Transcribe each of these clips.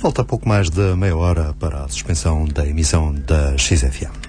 Falta pouco mais de meia hora para a suspensão da emissão da XFM.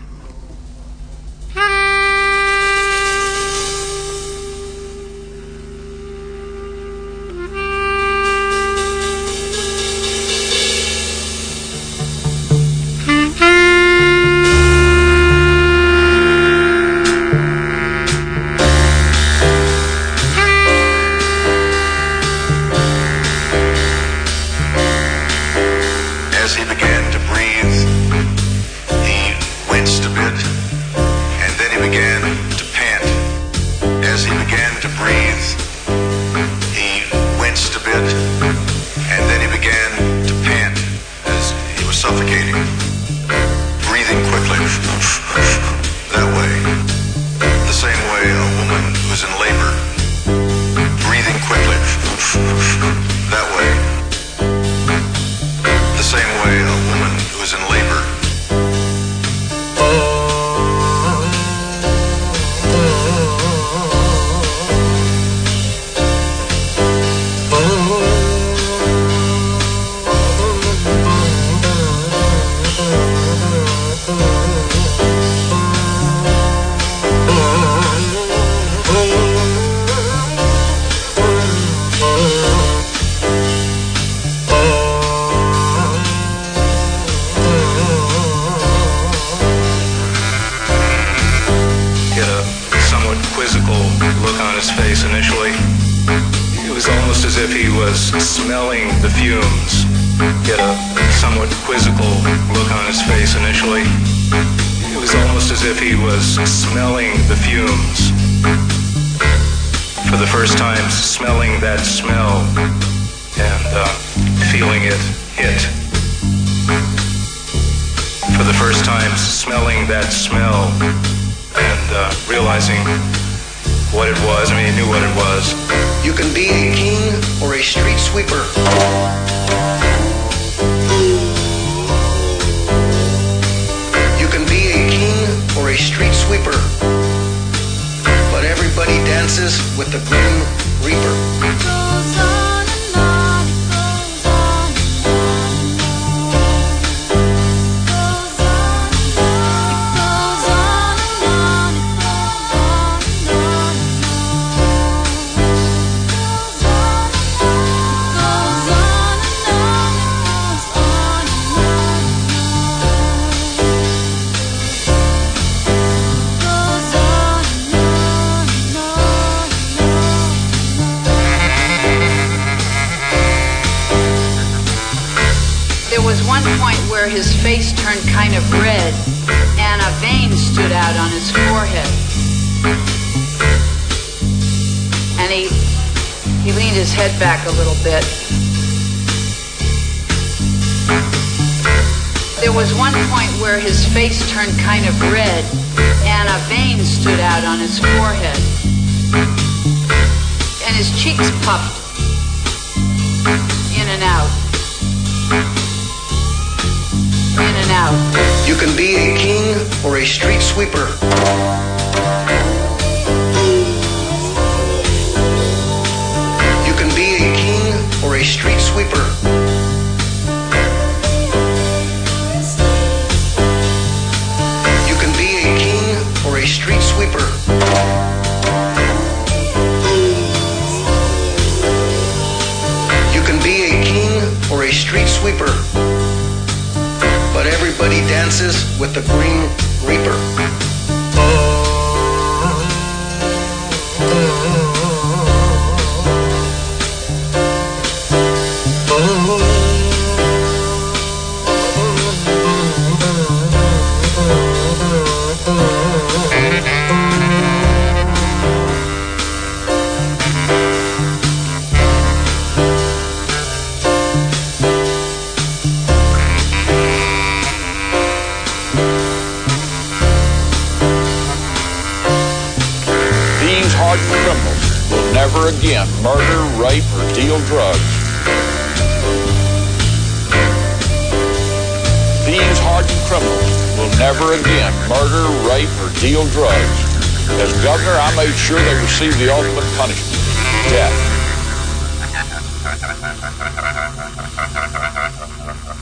Receive the ultimate punishment, death.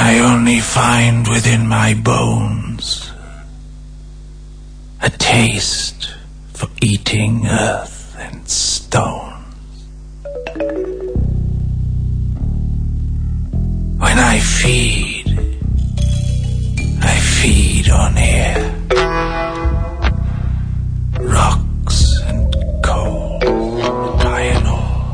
I only find within my bones a taste for eating earth and stone. When I feed on air, rocks and coal, iron ore.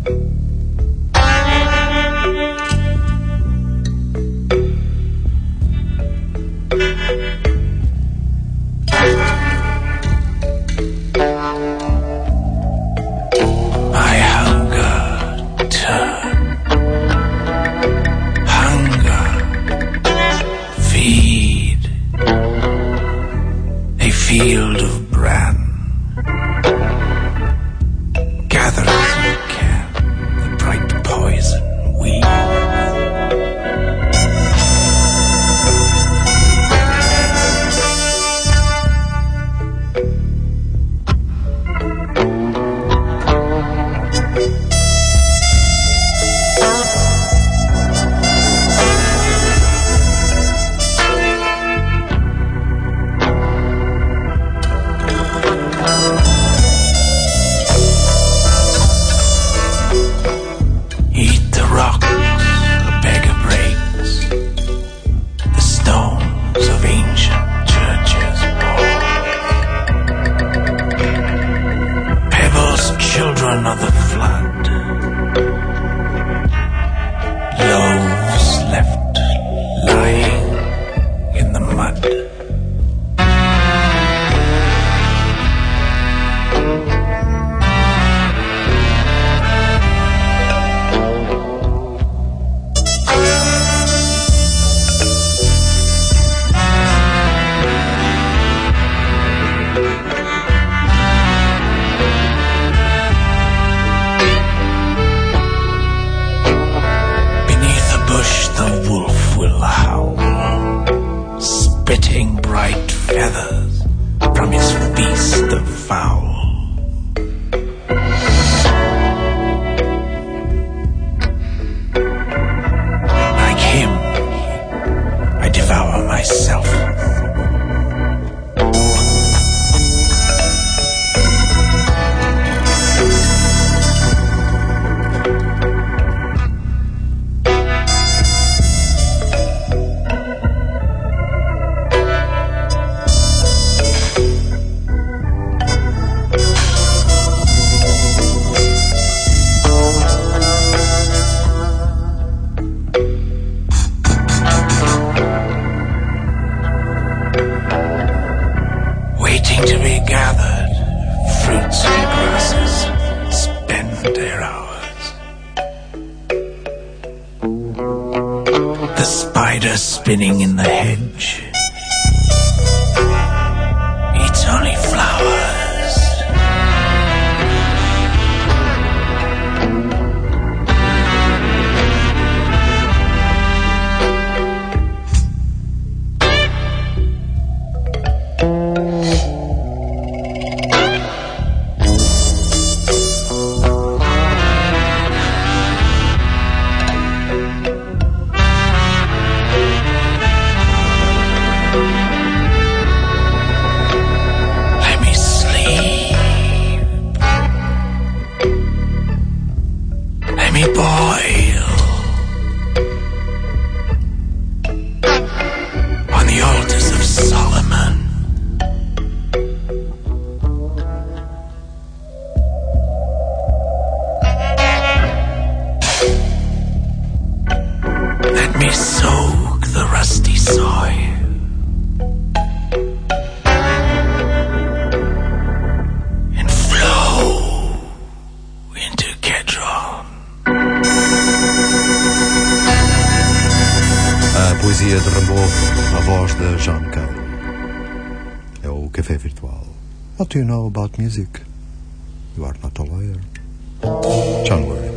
My hunger turn, feed a field of bran. Gather as you can the bright poison weed. Of the flood, loaves left lying in the mud. The wolf will howl, spitting bright feathers from his feast of fowl. Like him, I devour myself. Waiting to be gathered, fruits and grasses spend their hours. The spider spinning in the hedge eats only flowers. Boil on the altars of Solomon. Let me soak the rusty soil and flow into Kedron. A poesia de Rimbaud, a voz de John Cale. É o Café Virtual. What do you know about music? You are not a lawyer. John Worry.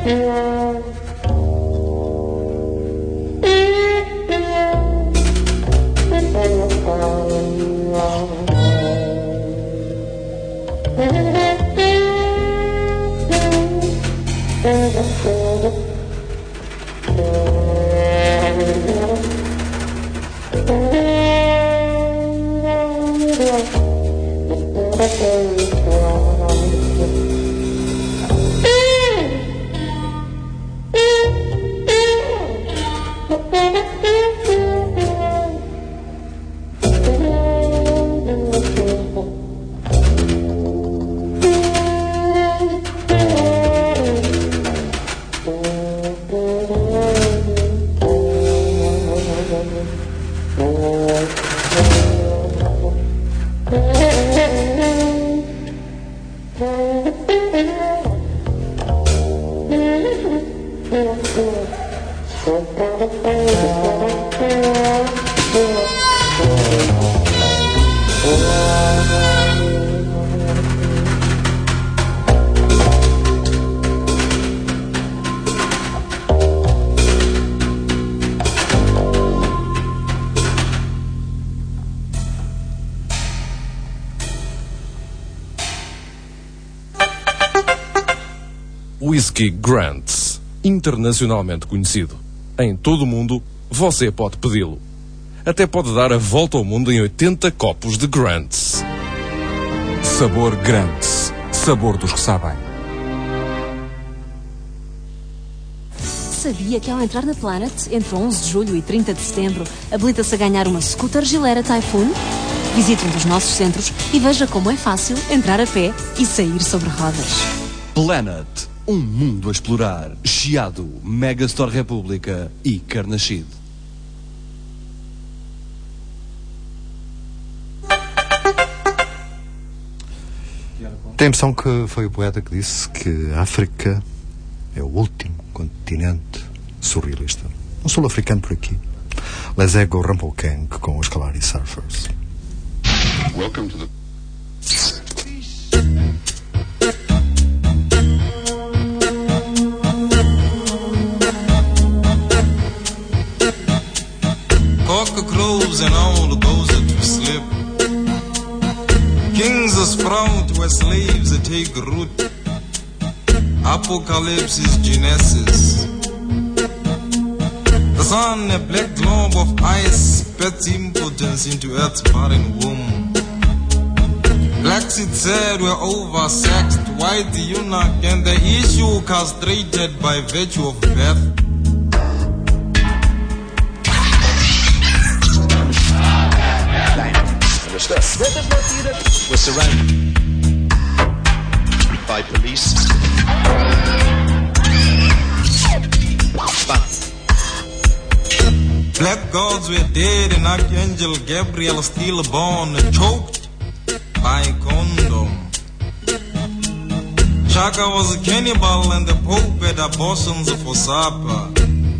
Whisky Grants, internacionalmente conhecido. Em todo o mundo, você pode pedi-lo. Até pode dar a volta ao mundo em 80 copos de Grants. Sabor Grants. Sabor dos que sabem. Sabia que ao entrar na Planet, entre 11 de julho e 30 de setembro, habilita-se a ganhar uma scooter Gilera Typhoon? Visite um dos nossos centros e veja como é fácil entrar a pé e sair sobre rodas. Planet. Um mundo a explorar. Chiado, Megastore República e Carnaxide. Tem a impressão que foi o poeta que disse que a África é o último continente surrealista. Um sul-africano por aqui. Les Ego Rampokeng com os Kalahari Surfers. Welcome to the... Cock crows and all goes to sleep. Kings are sprout where slaves take root. Apocalypse is Genesis. The sun, a black globe of ice, spits impotence into earth's barren womb. Blacks, it said, were oversexed. White eunuch and the issue castrated by virtue of birth. We're surrounded by police. Black gods were dead and Archangel Gabriel stillborn, choked by condom. Chaka was a cannibal and the Pope had abortions for supper.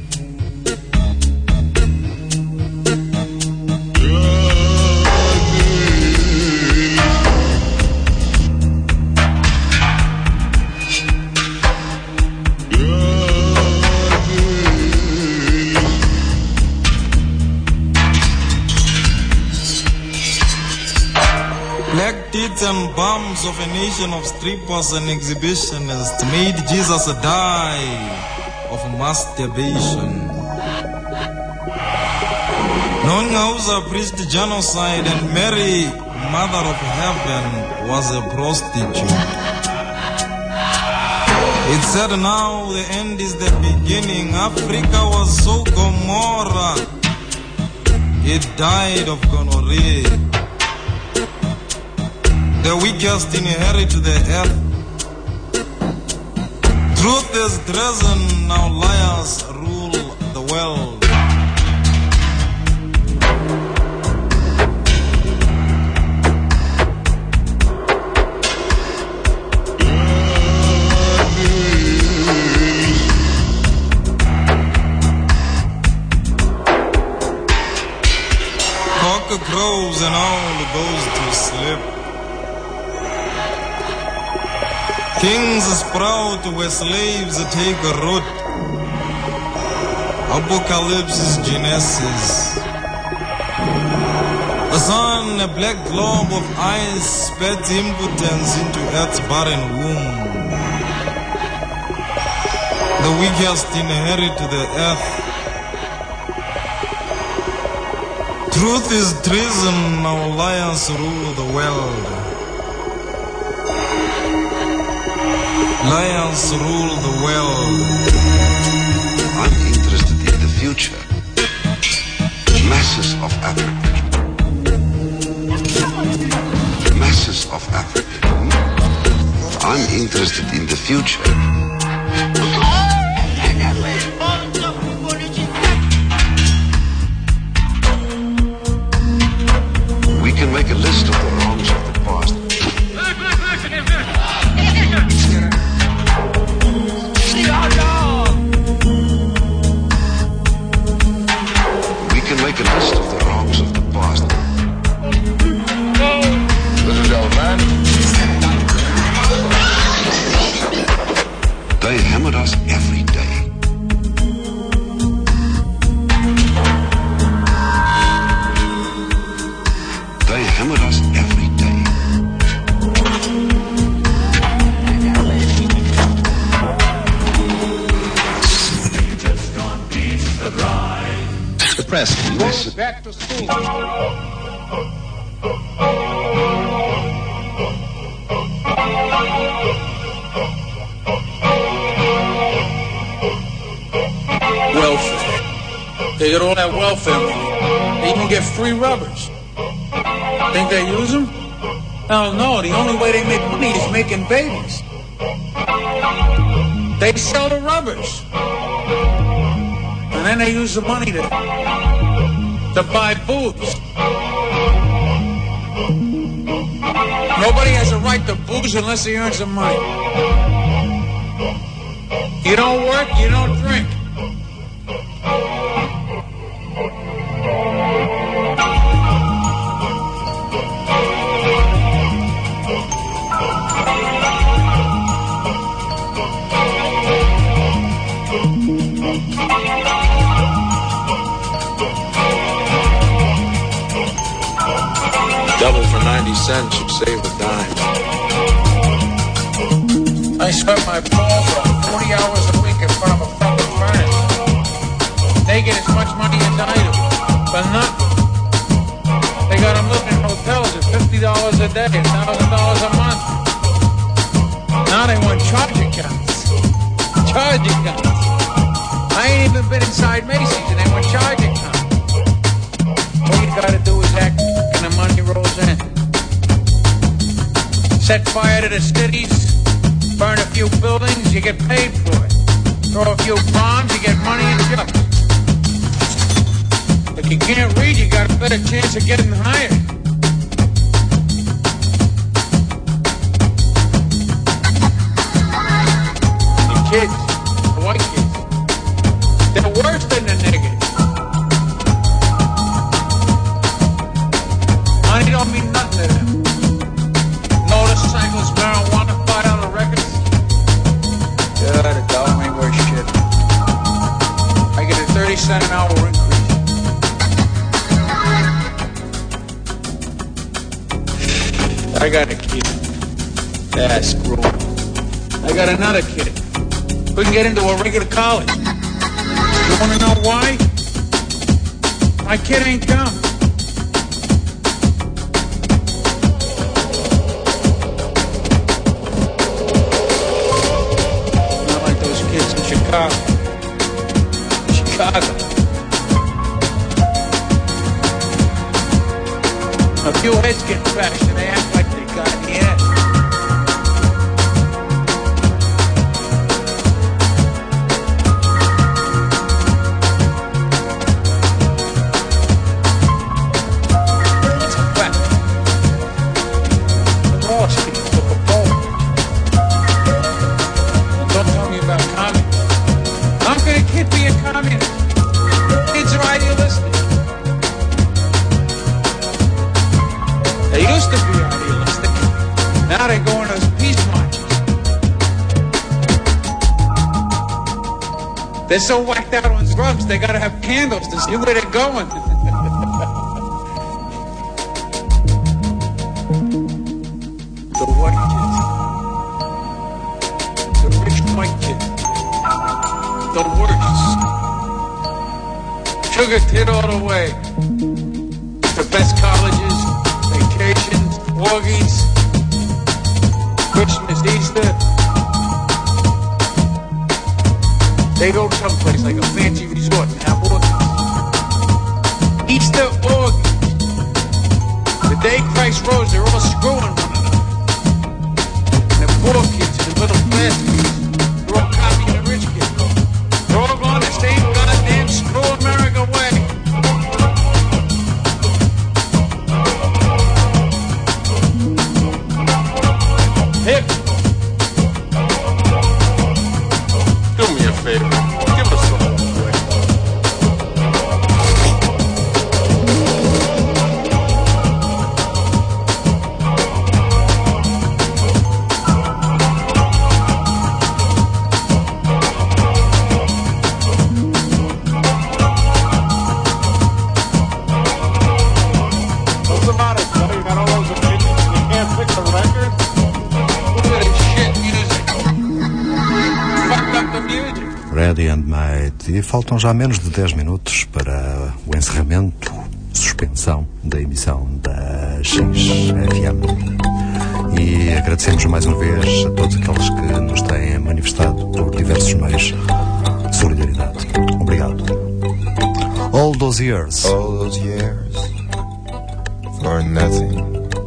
And bums of a nation of strippers and exhibitionists made Jesus die of masturbation. Nongauza preached genocide and Mary, Mother of Heaven, was a prostitute. It said now the end is the beginning. Africa was so Gomorrah. It died of gonorrhea. The weakest inherit the earth. Truth is treason, now liars rule the world. Cock crows and all goes to sleep. Kings is proud where slaves take a road. Apocalypse is Genesis. The sun, a black globe of ice, spat impotence into earth's barren womb. The weakest inherit the earth. Truth is treason, now lions rule the world. Lions rule the world. I'm interested in the future. Masses of Africa. Masses of Africa. I'm interested in the future. We can make a list of the wrongs of the past. We can make a list of the wrongs of the past. They hammered us every day. They hammered us every day. The press. Listen. Back to school. Welfare. They get all that welfare money. They even get free rubbers. Think they use them? Hell no. The only way they make money is making babies. They sell the rubbers. And then they use the money to buy booze. Nobody has a right to booze unless he earns the money. You don't work, you don't drink. Double for 90 cents, you'd save a dime. I spent my balls off 40 hours a week in front of a fucking furnace. They get as much money as I do, but nothing. They got them living in hotels at $50 a day, $1,000 a month. Now they want charge accounts. Charge accounts. I ain't even been inside Macy's and they want charge accounts. All you gotta do is act and the money rolls in. Set fire to the cities, burn a few buildings, you get paid for it. Throw a few bombs, you get money and jobs. If you can't read, you got a better chance of getting hired. The kids, the white kids, they're worse than the niggas. Money don't mean nothing to them. Motorcycles, marijuana, $5 records. Yeah, the dollar ain't worth shit. I get a 30-cent an hour increase. I got a kid. That's screw. I got another kid. Couldn't get into a regular college. You want to know why? My kid ain't dumb. Not like those kids in Chicago. A few heads get bashed and they act like they got in the end. It's a fact. The Wall Street took a bowl. Don't tell me about communism. How can a kid be a communist? Kids are idealistic. They used to be idealistic. Now they go on those peace marches. They're so whacked out on drugs, they gotta have candles to see where they're going. The white kid. The rich white kid. The worst. Sugar kid all the way. The best colleges, vacations, orgies, Christmas, Easter. They go someplace like a fancy resort and have orgies. Easter orgies. The day Christ rose, they're all screwing one another. And the poor kids and the middle class kids, they're all copying the rich kids. They're all going the same goddamn screw America way. Hip. Do me a favor. Give us some. What's the matter, Joe? You got all those opinions? You can't fix a record? Look at this shit music. Fucked up the music. Ready and Made. E faltam já menos de 10 minutos para o encerramento, suspensão da emissão da XFM. E agradecemos mais uma vez a todos aqueles que nos têm manifestado por diversos meios solidariedade. Obrigado. All those years. All those years for nothing.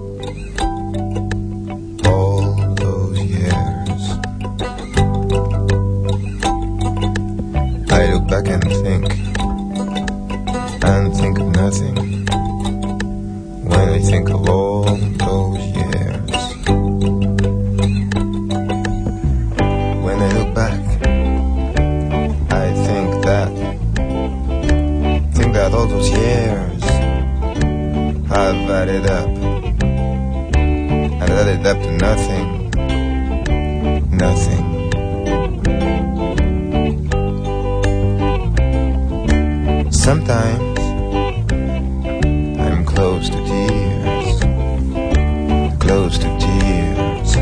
All those years. I look back and think of nothing when I think of all those years. When I look back, I think that all those years have added up to nothing, nothing. Sometimes I'm close to tears, close to tears.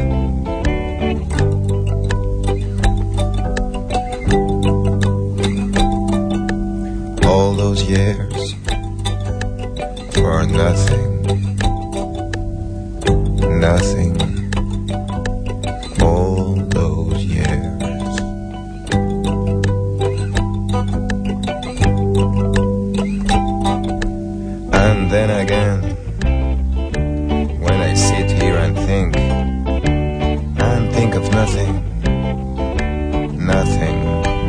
All those years for nothing, nothing. All those years. And then again, when I sit here and think of nothing, nothing.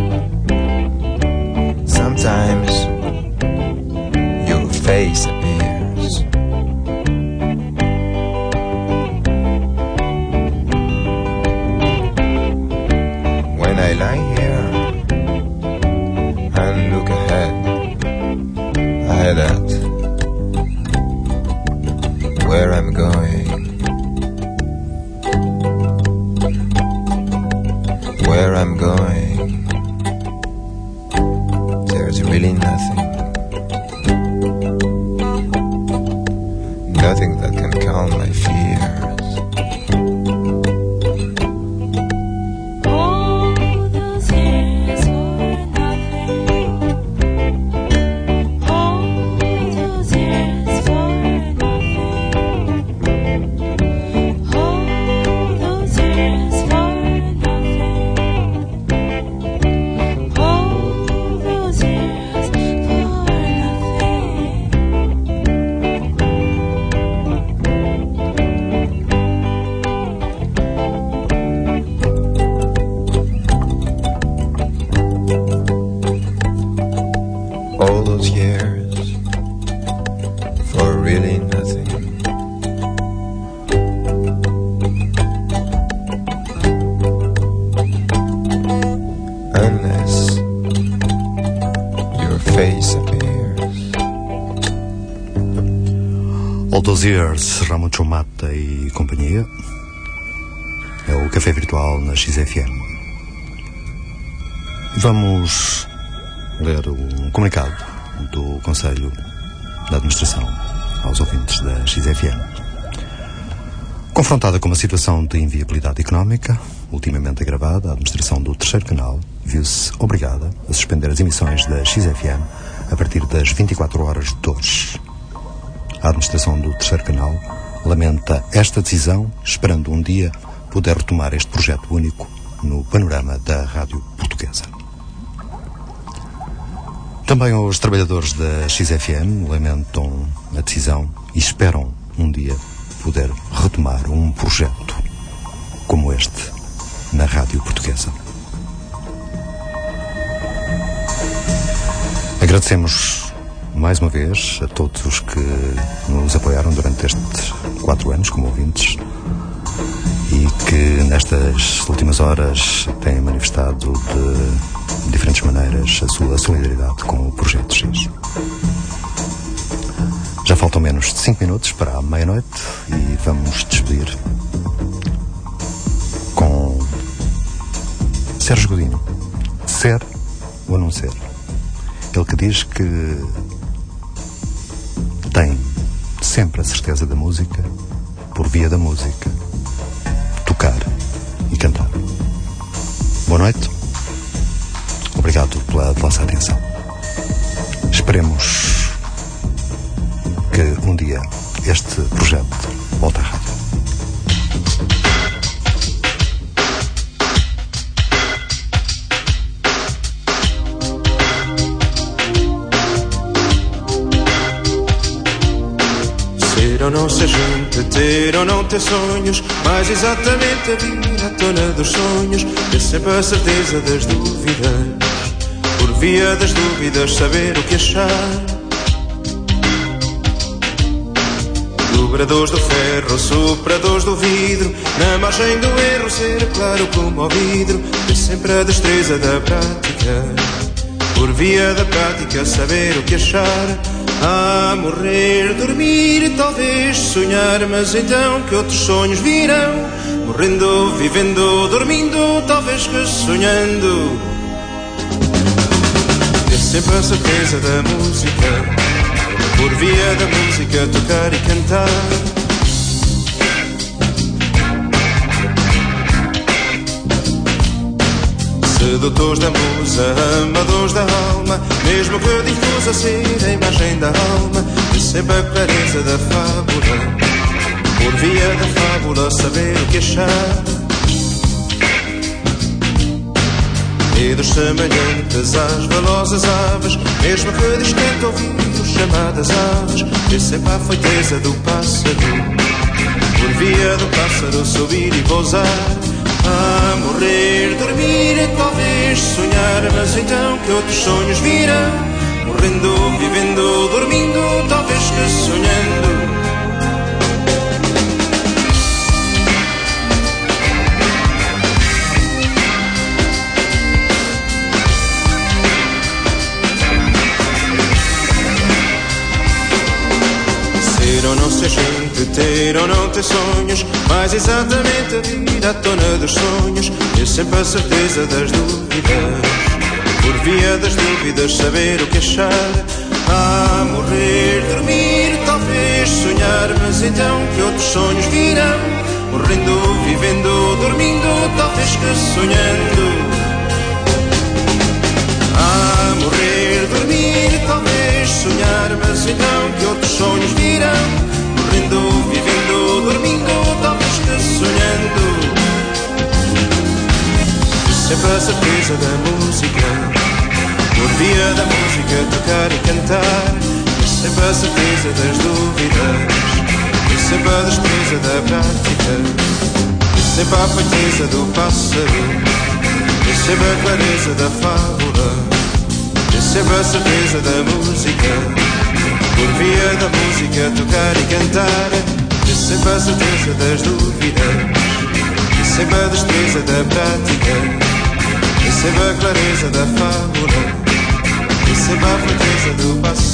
Sometimes your face appears. When I lie here and look ahead at where I'm going, where I'm going, there's really nothing, nothing that can calm my fears. All those years for really nothing. Unless your face appears. All those years, Ramon Chomata e companhia. É o Café Virtual na XFM. Vamos ler um comunicado do Conselho de Administração aos ouvintes da XFM. Confrontada com uma situação de inviabilidade económica, ultimamente agravada, a administração do terceiro canal viu-se obrigada a suspender as emissões da XFM a partir das 24 horas de hoje. A administração do terceiro canal lamenta esta decisão, esperando um dia poder retomar este projeto único no panorama da rádio portuguesa. Também os trabalhadores da XFM lamentam a decisão e esperam um dia poder retomar um projeto como este na rádio portuguesa. Agradecemos mais uma vez a todos os que nos apoiaram durante estes 4 anos como ouvintes e que nestas últimas horas têm manifestado de diferentes maneiras a sua solidariedade com o Projeto X. Já faltam menos de 5 minutos para a meia-noite e vamos despedir com Sérgio Godinho. Ser ou não ser? Ele que diz que tem sempre a certeza da música, por via da música, tocar e cantar. Boa noite. Obrigado pela vossa atenção. Esperemos que um dia este projeto volte à rádio. Ser ou não ser gente, ter ou não ter sonhos, mais exatamente a vir à tona dos sonhos, ter sempre a certeza das dúvidas, por via das dúvidas saber o que achar. Dobradores do ferro, sopradores do vidro, na margem do erro ser claro como ao vidro, ter sempre a destreza da prática, por via da prática saber o que achar. A morrer, dormir e talvez sonhar, mas então que outros sonhos virão, morrendo, vivendo, dormindo, talvez que sonhando. Ter sempre a certeza da música, por via da música tocar e cantar. Sedutores da musa, amadores da alma, mesmo que difusa ser a imagem da alma, de sempre a clareza da fábula, por via da fábula saber o que achar. Dedos semelhantes às velozes aves, mesmo que distante ouvir chamadas aves, de sempre a feiteza do pássaro, por via do pássaro subir e pousar. A morrer, dormir e talvez sonhar, mas então que outros sonhos virão, morrendo, vivendo, dormindo, talvez que sonhando. Ser ou não ser gente, ter ou não ter sonhos, mais exatamente a vir à tona dos sonhos, ter sempre a certeza das dúvidas, por via das dúvidas saber o que achar. A morrer, dormir, talvez sonhar, mas então que outros sonhos virão, morrendo, vivendo, dormindo, talvez que sonhando. A morrer, dormir, talvez sonhar, mas então que outros sonhos virão, morrendo, vivendo, dormindo, talvez que sonhando. Sempre a certeza da música, por via da música tocar e cantar, sempre a certeza das dúvidas, sempre a destreza da prática, sempre a feiteza do pássaro, sempre a clareza da fábula, sempre a certeza da música, por via da música tocar e cantar, sempre a certeza das dúvidas, sempre a destreza da prática, sempre a clareza da fábula, sempre a feiteza do pássaro.